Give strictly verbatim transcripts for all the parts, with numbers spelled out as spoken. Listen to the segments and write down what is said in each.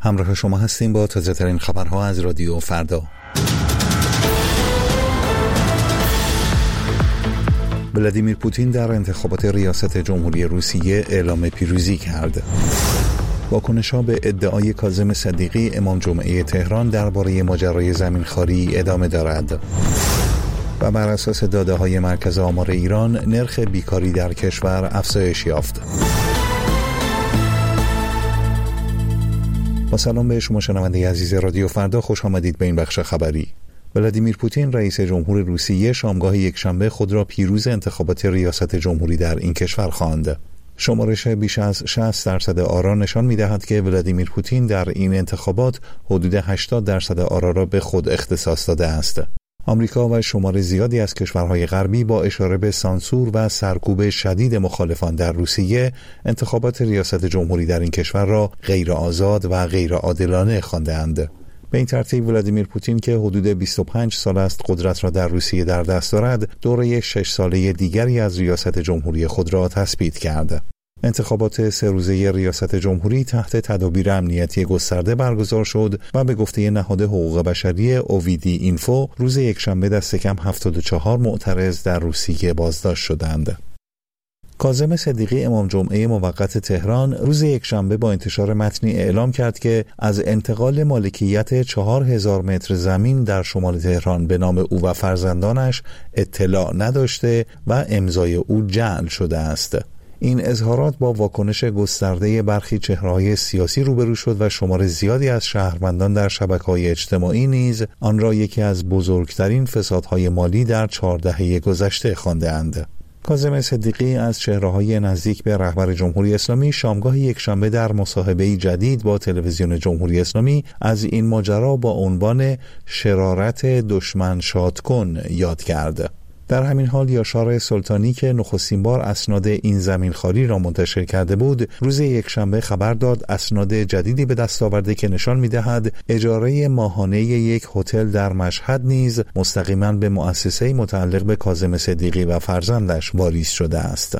همراه شما هستیم با تازه ترین خبرها از رادیو فردا. ولادیمیر پوتین در انتخابات ریاست جمهوری روسیه اعلام پیروزی کرد. واکنش‌ها به ادعای کاظم صدیقی امام جمعه تهران درباره ماجرای زمینخواری ادامه دارد. و بر اساس داده‌های مرکز آمار ایران نرخ بیکاری در کشور افزایش یافت. با سلام به شما شنونده عزیز رادیو فردا، خوش آمدید به این بخش خبری. ولادیمیر پوتین رئیس جمهور روسیه شامگاه یکشنبه خود را پیروز انتخابات ریاست جمهوری در این کشور خواند. شمارش بیش از شصت درصد آرا نشان می‌دهد که ولادیمیر پوتین در این انتخابات حدود هشتاد درصد آرا را به خود اختصاص داده است. آمریکا و شمار زیادی از کشورهای غربی با اشاره به سانسور و سرکوب شدید مخالفان در روسیه، انتخابات ریاست جمهوری در این کشور را غیر آزاد و غیر عادلانه خوانده‌اند. به این ترتیب ولادیمیر پوتین که حدود بیست و پنج سال است قدرت را در روسیه در دست دارد، دوره شش ساله دیگری از ریاست جمهوری خود را تثبیت کرد. انتخابات سه روزه ریاست جمهوری تحت تدابیر امنیتی گسترده برگزار شد و به گفته نهاد حقوق بشری اوویدی اینفو روز یکشنبه دست کم هفتاد و چهار معترض در روسیه بازداشت شدند. کاظم صدیقی امام جمعه موقت تهران روز یکشنبه با انتشار متنی اعلام کرد که از انتقال مالکیت چهار هزار متر زمین در شمال تهران به نام او و فرزندانش اطلاع نداشته و امضای او جعل شده است. این اظهارات با واکنش گسترده برخی چهره‌های سیاسی روبرو شد و شمار زیادی از شهروندان در شبکه‌های اجتماعی نیز آن را یکی از بزرگترین فسادهای مالی در چهار دهه گذشته خوانده‌اند. کاظم صدیقی از چهره‌های نزدیک به رهبر جمهوری اسلامی شامگاه یکشنبه در مصاحبه‌ای جدید با تلویزیون جمهوری اسلامی از این ماجرا با عنوان شرارت دشمن شاد کن یاد کرد. در همین حال یاشار سلطانی که نخستین بار اسناد این زمینخواری را منتشر کرده بود، روز یکشنبه خبر داد اسناد جدیدی به دست آورده که نشان می‌دهد اجاره ماهانه یک هتل در مشهد نیز مستقیما به مؤسسه متعلق به کاظم صدیقی و فرزندش واریز شده است.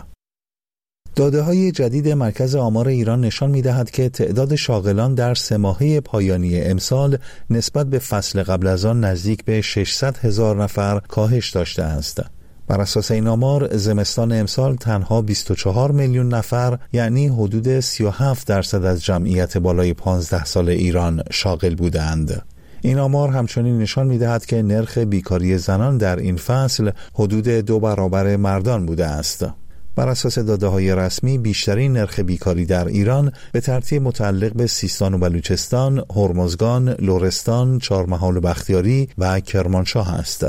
داده‌های جدید مرکز آمار ایران نشان می‌دهد که تعداد شاغلان در سه ماهه پایانی امسال نسبت به فصل قبل از آن نزدیک به ششصد هزار نفر کاهش داشته است. بر اساس این آمار زمستان امسال تنها بیست و چهار میلیون نفر، یعنی حدود سی و هفت درصد از جمعیت بالای پانزده سال ایران شاغل بودند. این آمار همچنین نشان می‌دهد که نرخ بیکاری زنان در این فصل حدود دو برابر مردان بوده است. بر اساس داده‌های رسمی بیشترین نرخ بیکاری در ایران به ترتیب متعلق به سیستان و بلوچستان، هرمزگان، لرستان، چهارمحال و بختیاری و کرمانشاه است.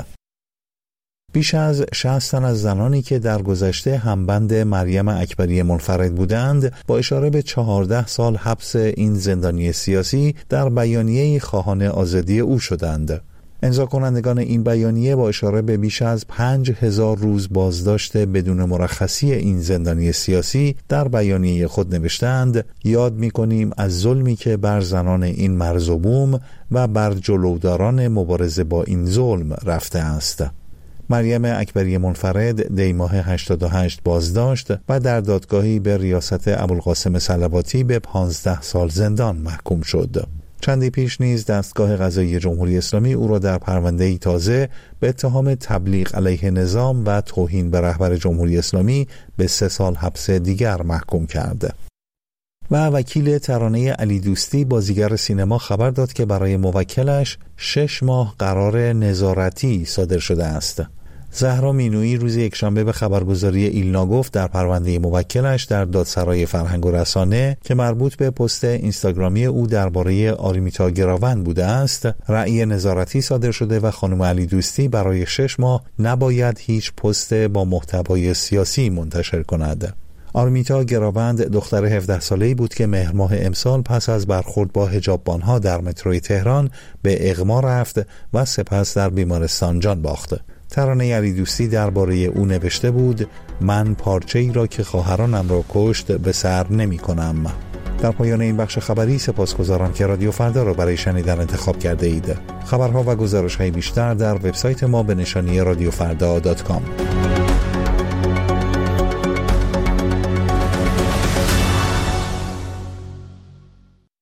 بیش از شصت تن از زنانی که در گذشته همبند مریم اکبری منفرد بودند، با اشاره به چهارده سال حبس این زندانی سیاسی در بیانیه‌ای خواهان آزادی او شدند. امضا کنندگان این بیانیه با اشاره به بیش از پنج هزار روز بازداشت بدون مرخصی این زندانی سیاسی در بیانیه خود نوشتند: یاد می‌کنیم از ظلمی که بر زنان این مرز و بوم و بر جلوداران مبارزه با این ظلم رفته است. مریم اکبری منفرد دی ماه هشتاد و هشت بازداشت و در دادگاهی به ریاست ابوالقاسم صلواتی به پانزده سال زندان محکوم شد. چندی پیش نیز دستگاه قضایی جمهوری اسلامی او را در پرونده‌ای تازه به اتهام تبلیغ علیه نظام و توهین به رهبر جمهوری اسلامی به سه سال حبس دیگر محکوم کرد. و وکیل ترانه علی دوستی بازیگر سینما خبر داد که برای موکلش شش ماه قرار نظارتی صادر شده است. زهرا مینویی روز یکشنبه به خبرگزاری ایلنا گفت در پرونده موکلش در دادسرای فرهنگ و رسانه که مربوط به پست اینستاگرامی او درباره آرمیتا گراوند بوده است، رأی نظارتی صادر شده و خانم علی دوستی برای شش ماه نباید هیچ پست با محتوای سیاسی منتشر کند. آرمیتا گراوند دختر هفده ساله‌ای بود که مهر ماه امسال پس از برخورد با حجاببانها در متروی تهران به اغما رفت و سپس در بیمارستان جان باخت. ترانه علی دوستی درباره او نوشته بود: من پارچه‌ای را که خواهرانم را کشت به سر نمی کنم. در پایان این بخش خبری سپاسگزارم که رادیو فردا را برای شنیدن انتخاب کرده اید. خبرها و گزارش‌های بیشتر در وبسایت ما به نشانی رادیو فردا دات کام.